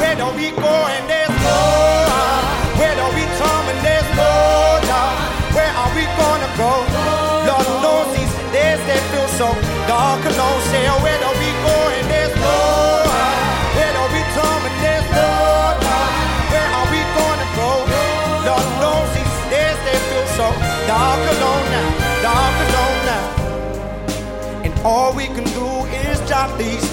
where do we go and there's no one? Where do we come and there's no job? Where are we gonna go? Lord knows these days they feel so dark alone. Say, where do we go and there's no one? Where do we come and there's no job? Where are we gonna go? Lord knows these days they feel so dark alone now, dark alone now. And all we can do is jot these